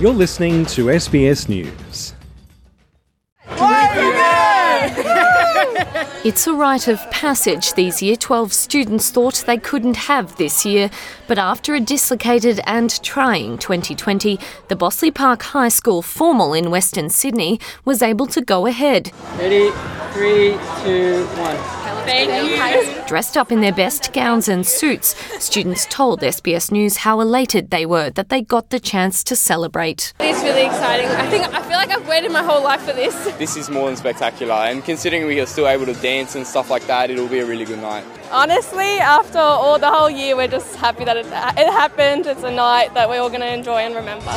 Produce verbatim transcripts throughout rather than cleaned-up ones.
You're listening to S B S News. It's a rite of passage these Year twelve students thought they couldn't have this year, but after a dislocated and trying twenty twenty, the Bossley Park High School formal in Western Sydney was able to go ahead. Ready? Three, two, one. Thank you. Dressed up in their best gowns and suits, students told S B S News how elated they were that they got the chance to celebrate. It's really exciting. I think I feel like I've waited my whole life for this. This is more than spectacular, and considering we are still able to dance and stuff like that, it'll be a really good night. Honestly, after all the whole year, we're just happy that it, it happened. It's a night that we're all going to enjoy and remember.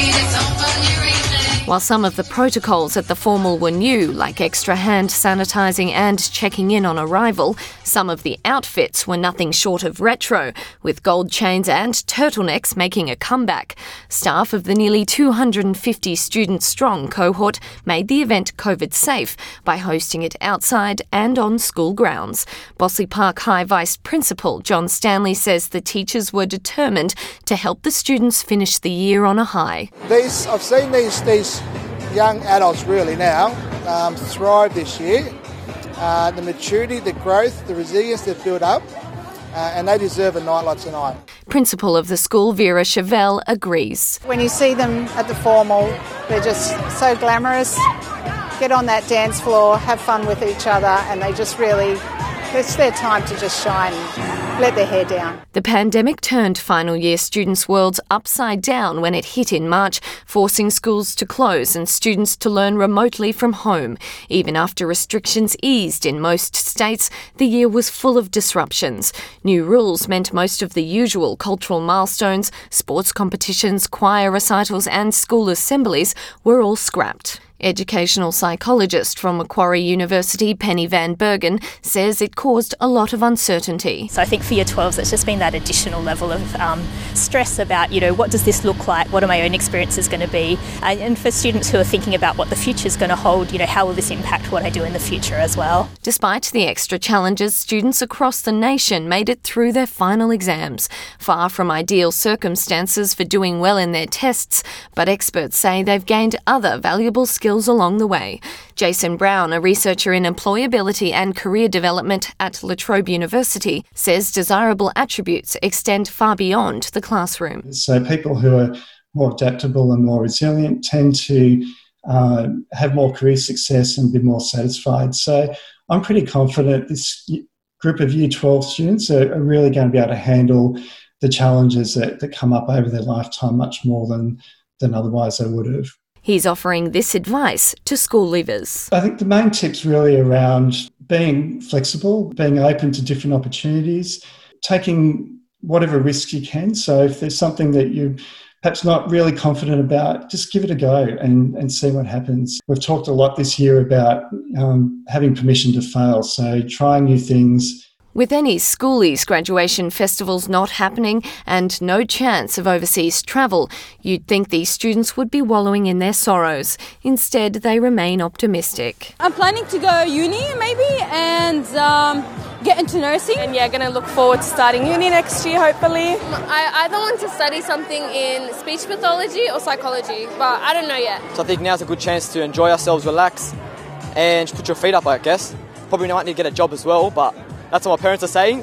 While some of the protocols at the formal were new, like extra hand sanitising and checking in on arrival, some of the outfits were nothing short of retro, with gold chains and turtlenecks making a comeback. Staff of the nearly two hundred fifty student-strong cohort made the event COVID safe by hosting it outside and on school grounds. Bossley Park High Vice Principal John Stanley says the teachers were determined to help the students finish the year on a high. These, I've seen these, these young adults really now um, thrive this year. Uh, the maturity, the growth, the resilience they've built up, uh, and they deserve a night like tonight. Principal of the school, Vera Chevelle, agrees. When you see them at the formal, they're just so glamorous. Get on that dance floor, have fun with each other, and they just really, it's their time to just shine, let their hair down. The pandemic turned final year students' worlds upside down when it hit in March, forcing schools to close and students to learn remotely from home. Even after restrictions eased in most states, the year was full of disruptions. New rules meant most of the usual cultural milestones, sports competitions, choir recitals and school assemblies were all scrapped. Educational psychologist from Macquarie University, Penny Van Bergen, says it caused a lot of uncertainty. So I think for Year twelves, it's just been that additional level of um, stress about, you know, what does this look like? What are my own experiences going to be? Uh, and for students who are thinking about what the future is going to hold, you know, how will this impact what I do in the future as well? Despite the extra challenges, students across the nation made it through their final exams. Far from ideal circumstances for doing well in their tests, but experts say they've gained other valuable skills along the way. Jason Brown, a researcher in employability and career development at La Trobe University, says desirable attributes extend far beyond the classroom. So people who are more adaptable and more resilient tend to uh, have more career success and be more satisfied. So I'm pretty confident this group of Year twelve students are, are really going to be able to handle the challenges that, that come up over their lifetime much more than, than otherwise they would have. He's offering this advice to school leavers. I think the main tip's really around being flexible, being open to different opportunities, taking whatever risks you can. So if there's something that you're perhaps not really confident about, just give it a go and, and see what happens. We've talked a lot this year about um, having permission to fail, so trying new things. With any schoolies graduation festivals not happening and no chance of overseas travel, you'd think these students would be wallowing in their sorrows. Instead, they remain optimistic. I'm planning to go uni maybe and um, get into nursing. And yeah, going to look forward to starting uni next year, hopefully. I either want to study something in speech pathology or psychology, but I don't know yet. So I think now's a good chance to enjoy ourselves, relax, and just put your feet up, I guess. Probably might need to get a job as well, but that's what my parents are saying.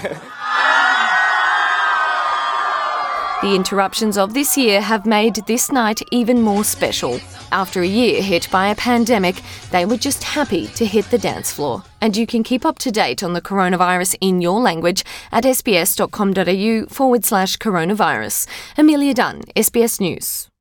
The interruptions of this year have made this night even more special. After a year hit by a pandemic, they were just happy to hit the dance floor. And you can keep up to date on the coronavirus in your language at sbs.com.au forward slash coronavirus. Amelia Dunn, S B S News.